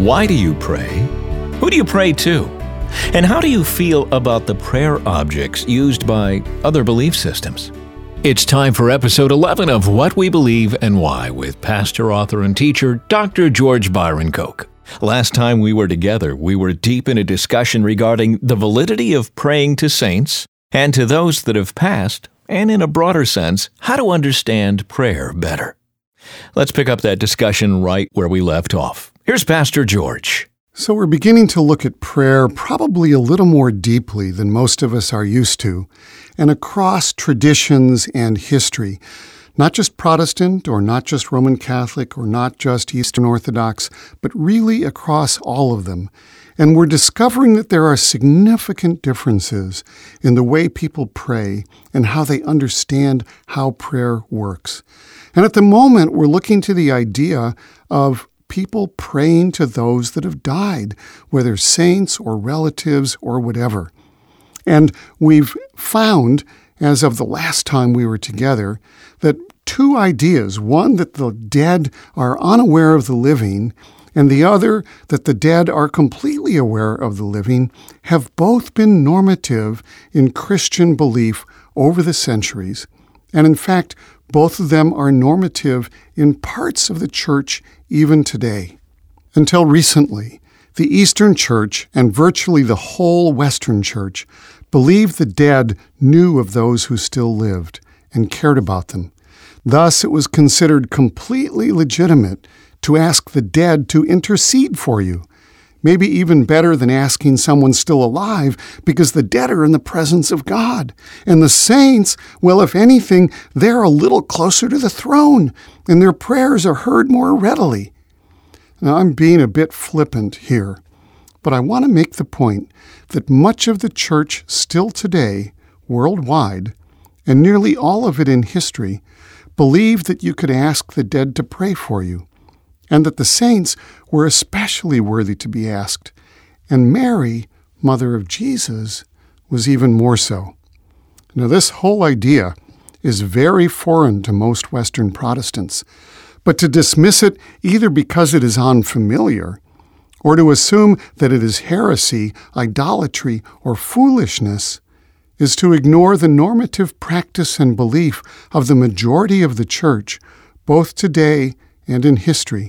Why do you pray? Who do you pray to? And how do you feel about the prayer objects used by other belief systems? It's time for episode 11 of What We Believe and Why with pastor, author, and teacher Dr. George Byron Koch. Last time we were together, we were deep in a discussion regarding the validity of praying to saints and to those that have passed, and in a broader sense, how to understand prayer better. Let's pick up that discussion right where we left off. Here's Pastor George. So we're beginning to look at prayer probably a little more deeply than most of us are used to, and across traditions and history. Not just Protestant, or not just Roman Catholic, or not just Eastern Orthodox, but really across all of them. And we're discovering that there are significant differences in the way people pray and how they understand how prayer works. And at the moment, we're looking to the idea of people praying to those that have died, whether saints or relatives or whatever. And we've found, as of the last time we were together, that two ideas, one that the dead are unaware of the living, and the other that the dead are completely aware of the living, have both been normative in Christian belief over the centuries. And in fact, both of them are normative in parts of the church even today. Until recently, the Eastern Church and virtually the whole Western Church believed the dead knew of those who still lived and cared about them. Thus, it was considered completely legitimate to ask the dead to intercede for you, maybe even better than asking someone still alive, because the dead are in the presence of God. And the saints, well, if anything, they're a little closer to the throne, and their prayers are heard more readily. Now, I'm being a bit flippant here, but I want to make the point that much of the church still today, worldwide, and nearly all of it in history, believed that you could ask the dead to pray for you, and that the saints were especially worthy to be asked, and Mary, mother of Jesus, was even more so. Now, this whole idea is very foreign to most Western Protestants, but to dismiss it either because it is unfamiliar, or to assume that it is heresy, idolatry, or foolishness, is to ignore the normative practice and belief of the majority of the church, both today and in history.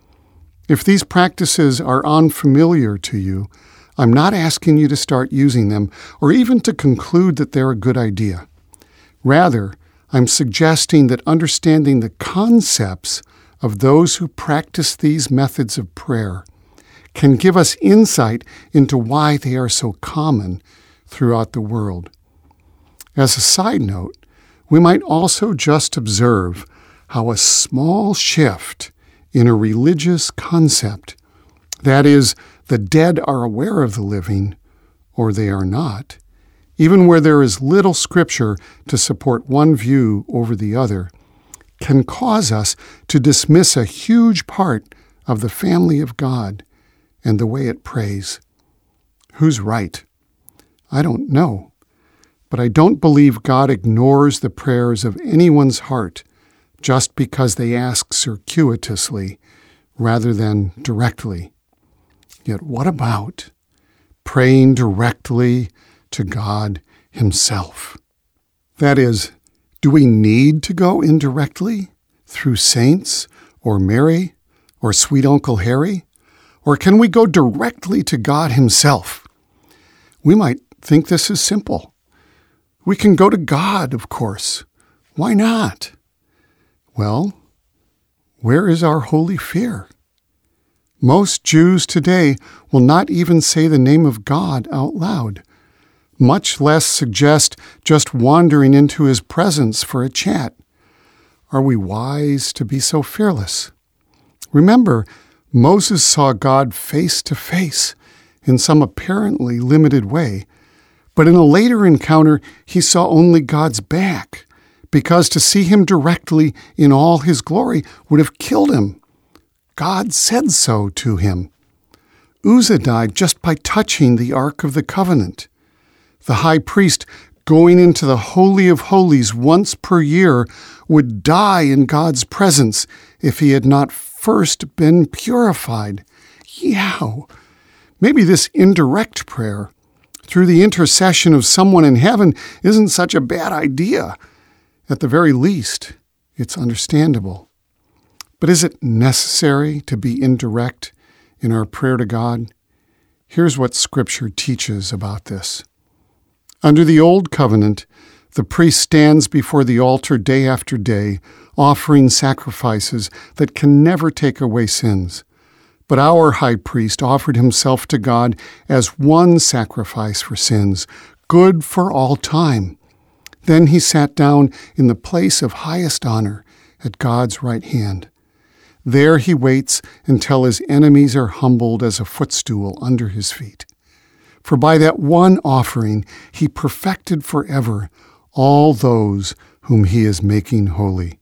If these practices are unfamiliar to you, I'm not asking you to start using them or even to conclude that they're a good idea. Rather, I'm suggesting that understanding the concepts of those who practice these methods of prayer can give us insight into why they are so common throughout the world. As a side note, we might also just observe how a small shift in a religious concept, that is, the dead are aware of the living, or they are not, even where there is little scripture to support one view over the other, can cause us to dismiss a huge part of the family of God and the way it prays. Who's right? I don't know, but I don't believe God ignores the prayers of anyone's heart just because they ask circuitously rather than directly. Yet what about praying directly to God Himself? That is, do we need to go indirectly through saints or Mary or sweet Uncle Harry? Or can we go directly to God Himself? We might think this is simple. We can go to God, of course. Why not? Well, where is our holy fear? Most Jews today will not even say the name of God out loud, much less suggest just wandering into His presence for a chat. Are we wise to be so fearless? Remember, Moses saw God face to face in some apparently limited way, but in a later encounter, he saw only God's back, because to see Him directly in all His glory would have killed him. God said so to him. Uzzah died just by touching the Ark of the Covenant. The high priest, going into the Holy of Holies once per year, would die in God's presence if he had not first been purified. yeah, maybe this indirect prayer through the intercession of someone in heaven isn't such a bad idea. At the very least, it's understandable. But is it necessary to be indirect in our prayer to God? Here's what Scripture teaches about this. Under the Old Covenant, the priest stands before the altar day after day, offering sacrifices that can never take away sins. But our high priest offered himself to God as one sacrifice for sins, good for all time. Then he sat down in the place of highest honor at God's right hand. There he waits until his enemies are humbled as a footstool under his feet. For by that one offering he perfected forever all those whom he is making holy.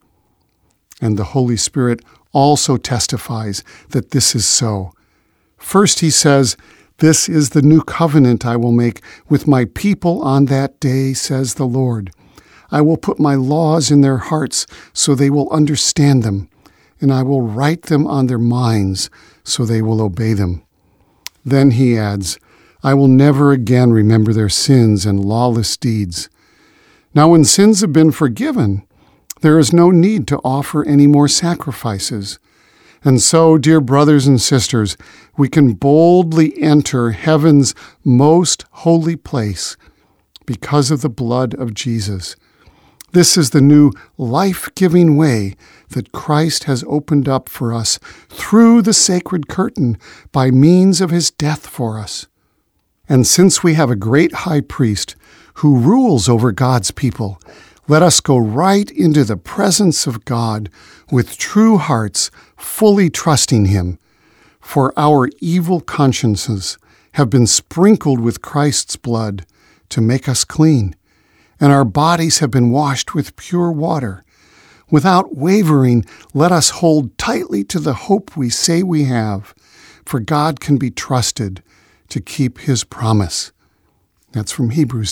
And the Holy Spirit also testifies that this is so. First he says, "This is the new covenant I will make with my people on that day, says the Lord. I will put my laws in their hearts so they will understand them, and I will write them on their minds so they will obey them." Then he adds, "I will never again remember their sins and lawless deeds." Now when sins have been forgiven, there is no need to offer any more sacrifices. And so, dear brothers and sisters, we can boldly enter heaven's most holy place because of the blood of Jesus. This is the new life-giving way that Christ has opened up for us through the sacred curtain by means of his death for us. And since we have a great high priest who rules over God's people, let us go right into the presence of God with true hearts, fully trusting him. For our evil consciences have been sprinkled with Christ's blood to make us clean, and our bodies have been washed with pure water. Without wavering, let us hold tightly to the hope we say we have, for God can be trusted to keep his promise. That's from Hebrews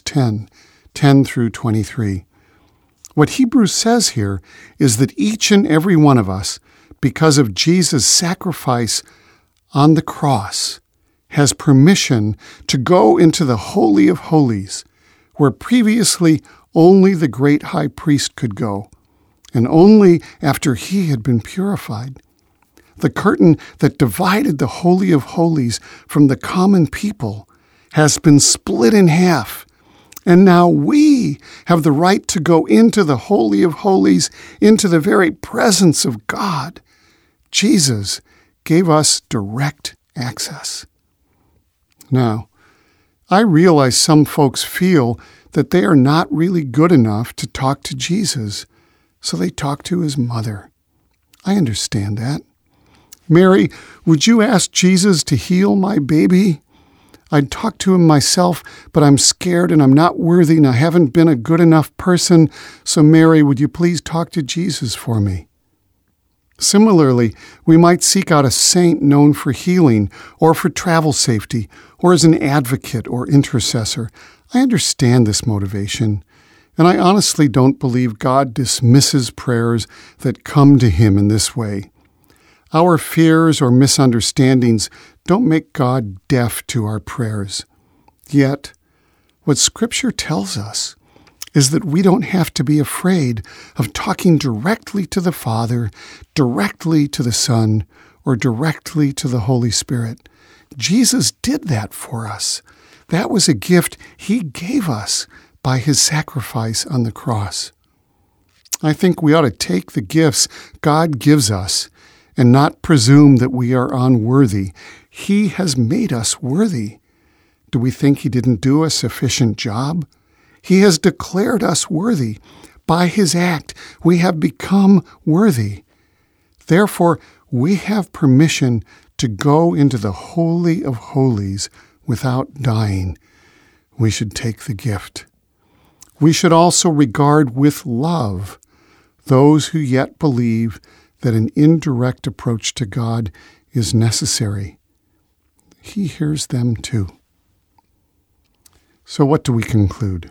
10 through 23. What Hebrews says here is that each and every one of us, because of Jesus' sacrifice on the cross, has permission to go into the Holy of Holies, where previously only the great high priest could go, and only after he had been purified. The curtain that divided the Holy of Holies from the common people has been split in half, and now we have the right to go into the Holy of Holies, into the very presence of God. Jesus gave us direct access. Now, I realize some folks feel that they are not really good enough to talk to Jesus, so they talk to his mother. I understand that. "Mary, would you ask Jesus to heal my baby? I'd talk to him myself, but I'm scared and I'm not worthy and I haven't been a good enough person. So Mary, would you please talk to Jesus for me?" Similarly, we might seek out a saint known for healing or for travel safety or as an advocate or intercessor. I understand this motivation, and I honestly don't believe God dismisses prayers that come to him in this way. Our fears or misunderstandings don't make God deaf to our prayers. Yet, what Scripture tells us is that we don't have to be afraid of talking directly to the Father, directly to the Son, or directly to the Holy Spirit. Jesus did that for us. That was a gift he gave us by his sacrifice on the cross. I think we ought to take the gifts God gives us and not presume that we are unworthy. He has made us worthy. Do we think he didn't do a sufficient job? He has declared us worthy. By his act, we have become worthy. Therefore, we have permission to go into the Holy of Holies without dying. We should take the gift. We should also regard with love those who yet believe that an indirect approach to God is necessary. He hears them too. So what do we conclude?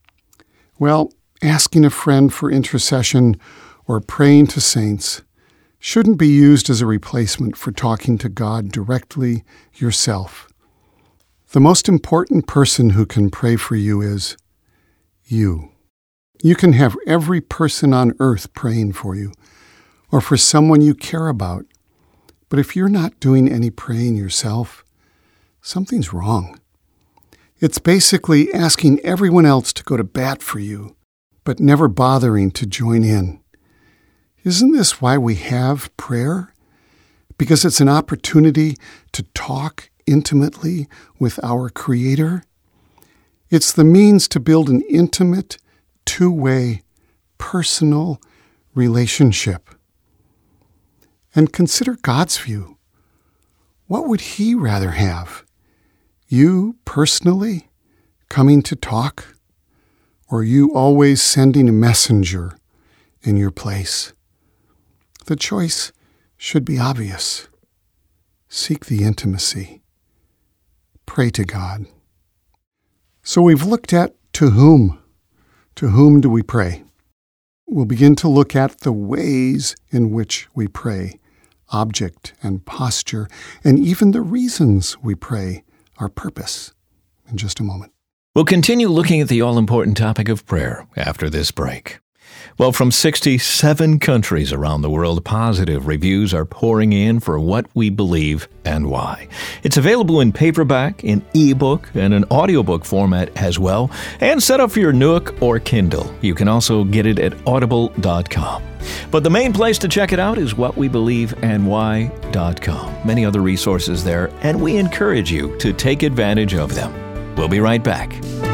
Well, asking a friend for intercession or praying to saints shouldn't be used as a replacement for talking to God directly yourself. The most important person who can pray for you is you. You can have every person on earth praying for you, or for someone you care about. But if you're not doing any praying yourself, something's wrong. It's basically asking everyone else to go to bat for you, but never bothering to join in. Isn't this why we have prayer? Because it's an opportunity to talk intimately with our Creator. It's the means to build an intimate, two-way, personal relationship. And consider God's view. What would He rather have? You personally coming to talk, or you always sending a messenger in your place? The choice should be obvious. Seek the intimacy. Pray to God. So we've looked at to whom. To whom do we pray? We'll begin to look at the ways in which we pray, object and posture, and even the reasons we pray, our purpose, in just a moment. We'll continue looking at the all-important topic of prayer after this break. Well, from 67 countries around the world, positive reviews are pouring in for What We Believe and Why. It's available in paperback, in ebook, and an audiobook format as well, and set up for your Nook or Kindle. You can also get it at audible.com. But the main place to check it out is whatwebelieveandwhy.com. Many other resources there, and we encourage you to take advantage of them. We'll be right back.